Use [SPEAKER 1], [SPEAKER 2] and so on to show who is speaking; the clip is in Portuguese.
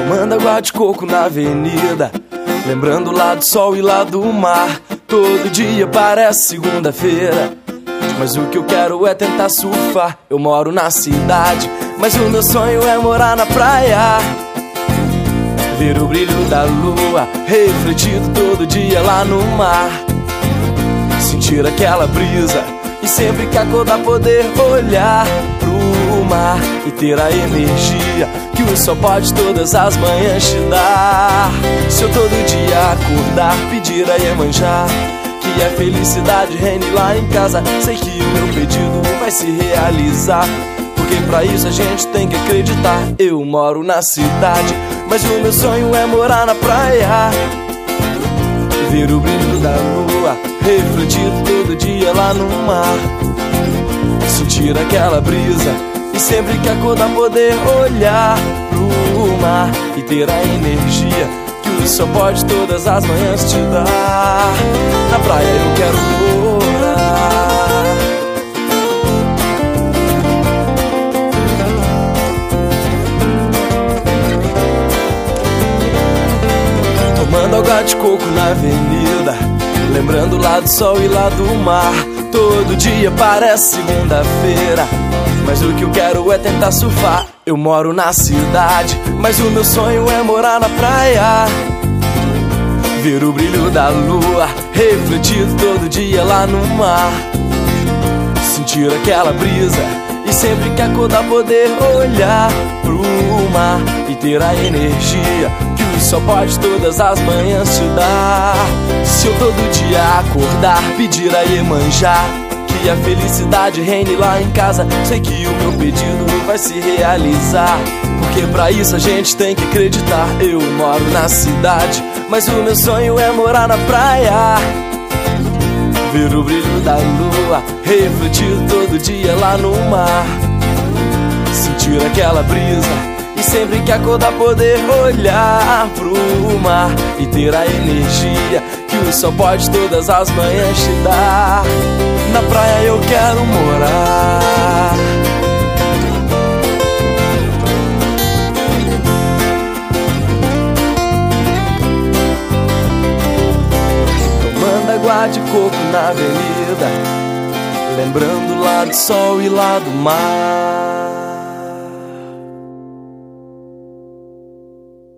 [SPEAKER 1] Tomando água de coco na avenida, lembrando lá do sol e lá do mar. Todo dia parece segunda-feira, mas o que eu quero é tentar surfar. Eu moro na cidade, mas o meu sonho é morar na praia. Ver o brilho da lua refletido todo dia lá no mar. Sentir aquela brisa e sempre que acordar poder olhar pro mar e ter a energia que o sol pode todas as manhãs te dar. Se eu todo dia acordar, pedir a Iemanjá que a felicidade reine lá em casa, sei que o meu pedido vai se realizar, porque pra isso a gente tem que acreditar. Eu moro na cidade, mas o meu sonho é morar na praia. Ver o brilho da lua refletido todo dia lá no mar. Sentir aquela brisa e sempre que acordar poder olhar pro mar e ter a energia que o sol pode todas as manhãs te dar. Na praia eu quero morar. Tomando água de coco na avenida, lembrando lá do sol e lá do mar. Todo dia parece segunda-feira, mas o que eu quero é tentar surfar. Eu moro na cidade, mas o meu sonho é morar na praia. Ver o brilho da lua refletido todo dia lá no mar. Sentir aquela brisa e sempre que acordar poder olhar pro mar e ter a energia que o sol pode todas as manhãs te dar. Se eu todo dia acordar, pedir a Iemanjá que a felicidade reine lá em casa, sei que o meu pedido vai se realizar, porque pra isso a gente tem que acreditar. Eu moro na cidade, mas o meu sonho é morar na praia. Ver o brilho da lua refletido todo dia lá no mar. Sentir aquela brisa e sempre que acordar poder olhar pro mar e ter a energia que o sol pode todas as manhãs te dar. Na praia eu quero morar. Tomando água de coco na avenida, lembrando lá do sol e lá do mar.